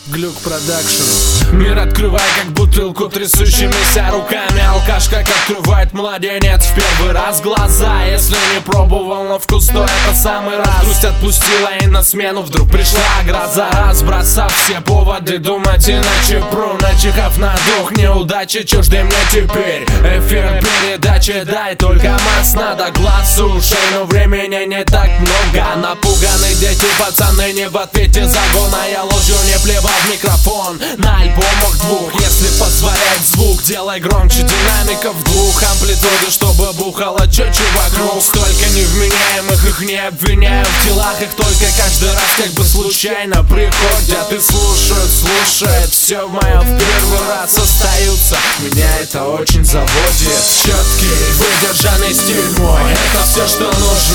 Глюк Продакшн. Мир открывай, как бутылку трясущимися руками. Алкашка, как открывает младенец в первый раз глаза. Если не пробовал на вкус, то это самый раз. Грусть отпустила, и на смену вдруг пришла гроза. Разбросав все поводы думать иначе, начихав на дух неудачи, чужды мне теперь. Эфир передачи, дай только масс, надо глаз ушей, но времени не так много. Напуганы дети, пацаны не в ответе за гон, а я ложью не плевал в микрофон. На альбомах двух, если позволяет звук, делай громче динамиков двух амплитуды, чтобы бухало четче вокруг. Столько невменяемых, их не обвиняю в делах, их только каждый раз как бы случайно приходят и слушают. Все мое в первый раз остаются, меня это очень заводит. Четкий, выдержанный стиль мой, это все, что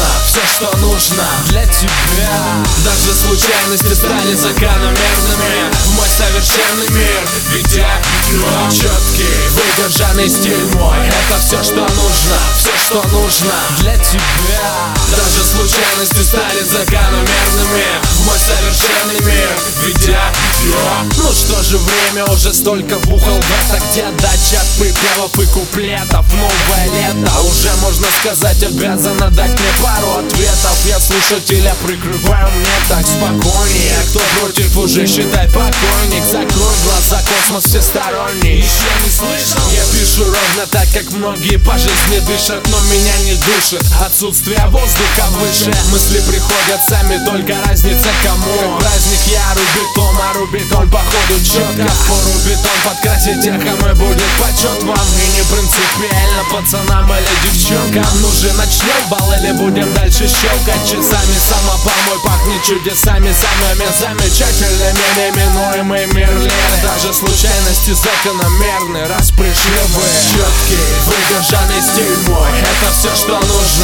нужно для тебя. Даже случайности стали закономерными в мой совершенный мир, ведя видео. Четкий, выдержанный стиль мой, это все, что нужно для тебя. Даже случайности стали закономерными в мой совершенный мир, ведя видео. Ну что же, время уже столько вбухал в это, где отдача от припевов и куплетов. Новое лето, уже можно сказать, обязана дать мне пару ответов. Я слушателя прикрываю, мне так спокойнее. Кто против, уже считай покойник. Закрой глаза, космос всесторонний. Еще не слышал? Я пишу ровно так, как многие по жизни дышат, но меня не душит отсутствие воздуха выше. Мысли приходят сами, только разница кому. Как праздник, я рубитон, а рубитон походу четко. Пору бетон подкрасить эхом, и будет почет вам. И не принципиально пацанам или девчонкам. Ну же, начнем бал или будем дальше щелкать часами? Самопомой пахнет чудесами, самыми замечательными, неминуемый мир лет. Даже случайности закономерны, раз пришли вы. Четкий, выдержанный стиль мой, это все, что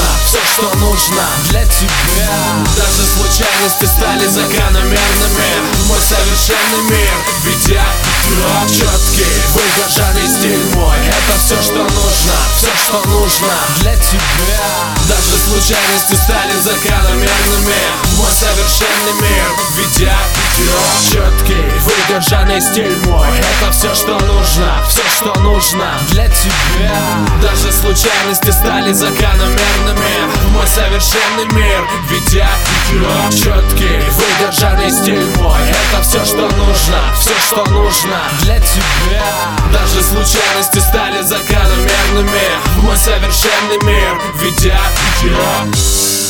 нужно для тебя. Даже случайности стали закономерными в мой совершенный мир, ведя видео. Четкий, выдержанный стиль мой, это все, что нужно для тебя. Даже случайности стали закономерными в мой совершенный мир, ведя видео. Четкий, выдержанный стиль мой, это все, что нужно для тебя. Даже случайности стали закономерными в мой совершенный мир, ведя видео. Четкий, выдержанный стиль мой, это все, что нужно для тебя. Даже случайности стали закономерными в мой совершенный мир, ведя видео.